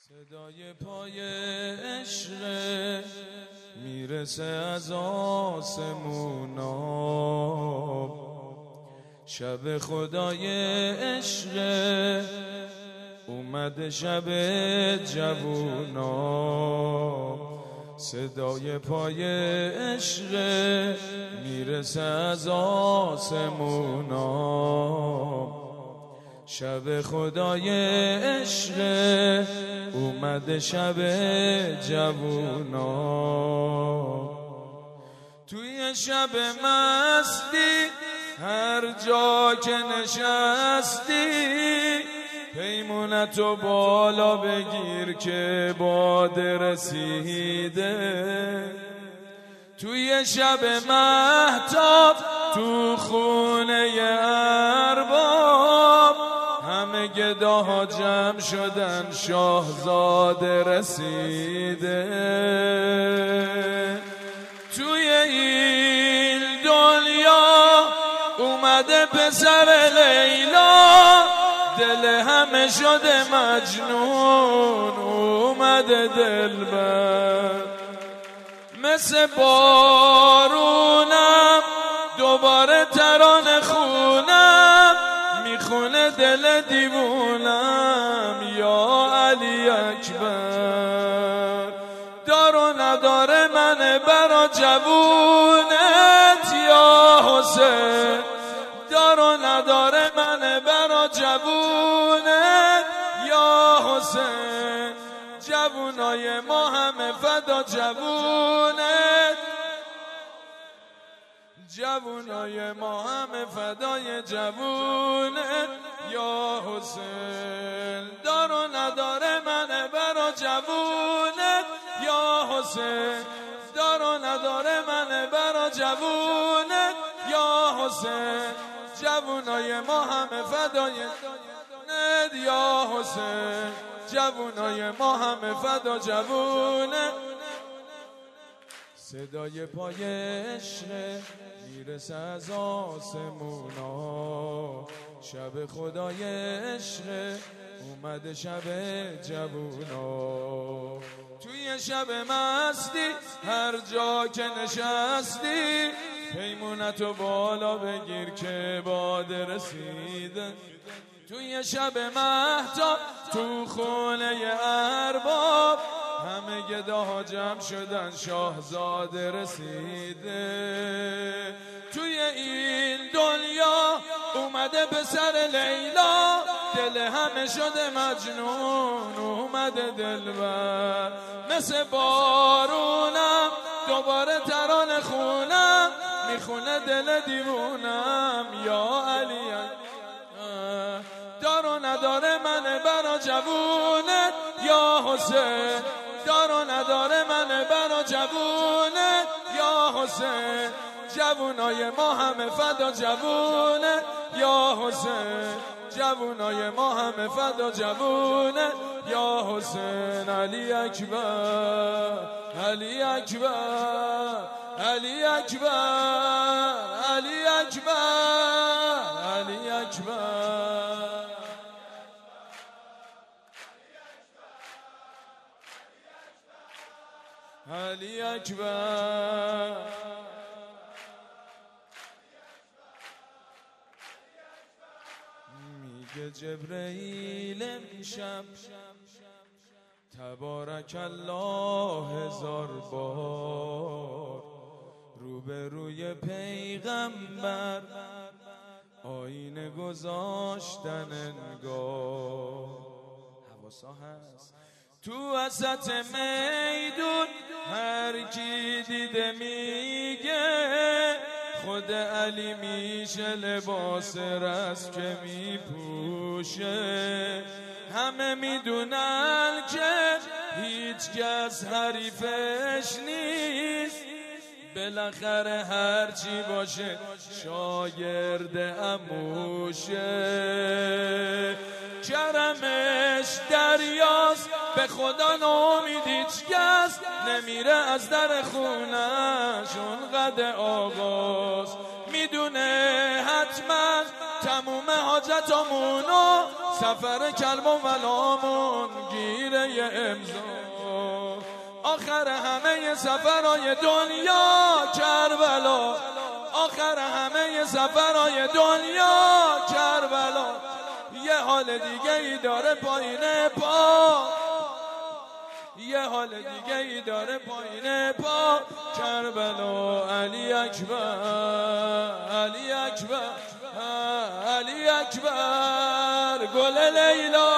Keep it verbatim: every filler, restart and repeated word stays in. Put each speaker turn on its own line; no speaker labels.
صدای پای عشق میرسه از آسمونا، شب خدای عشق اومده شب جوونا. صدای پای عشق میرسه از آسمونا، شب خدای عشق اومده شب جوونا. توی شب مستی هر جا که نشستی، پیمونتو بالا بگیر که باده رسیده. توی شب مهتاب تو خونه ارباب، همه گداها جمع شدن شاهزاده رسیده. توی این دنیا اومده پسر لیلا، دل همه شده مجنون اومده دلبر. مثل بارونم دوباره ترانه خونم، میخونه دل دیوونم یا علی اکبر. دار و نداره من برا جوونت یا حسین، دار و نداره من برا جوونت یا حسین. جوونای ما همه فدا جوونت، جوونای ما همه فدای جوونت یا حسین. دار و نداره من برا جوونت یا حسین، دار و نداره من برا جوونت یا حسین. جوونای ما همه فدای جوونت یا حسین، جوونای ما همه فدا جوونت. صدای پای عشق میرسه از آسمونا، شب خدای عشق اومده شب جوونا. توی شب مستی هر جا که نشستی، پیمونتو بالا بگیر که باده رسیده. توی شب مهتاب تو خونه ارباب، همه گداها جمع شدن شاهزاده رسیده. توی این دنیا اومده پسر لیلا، دل همه شده مجنون اومده دلبر. مثل بارونم دوباره ترانه خونم، میخونه دل دیوونم یا علی. دار و نداره من برا جوونت یا حسین، دار و نداره من برا جوونت یا حسین. جوونای ما همه فدا جوونت یا حسین، جوونای ما همه فدا جوونت یا حسین. علی اکبر علی اکبر علی اکبر علی اکبر علی اکبر. علی اکبر میگه جبرئیل امشب تبارک الله هزار بار، روبروی پیغمبر آینه گذاشتن انگار. حواسا هست تو وسط میدون هر کی دیده میگه، خود علی میشه لباس رسم که میپوشه. همه میدونن که هیچ کس حریفش نیست، بالاخره هرچی باشه شاگرد عموشه. کرمش دریاست به خدا نامید هیچ کس نمیره از در خونش. اون قد آغاز میدونه حتما تموم همه حاجتمونو سفر کلم و ولامون گیره امضا آخر همه سفرهای دنیا کربلا آخر همه سفرهای دنیا کربلا یه حال دیگه ای داره پایین پا یه حال دیگه ای داره پایین پا کربلا علی اکبر علی اکبر علی اکبر گل لیلا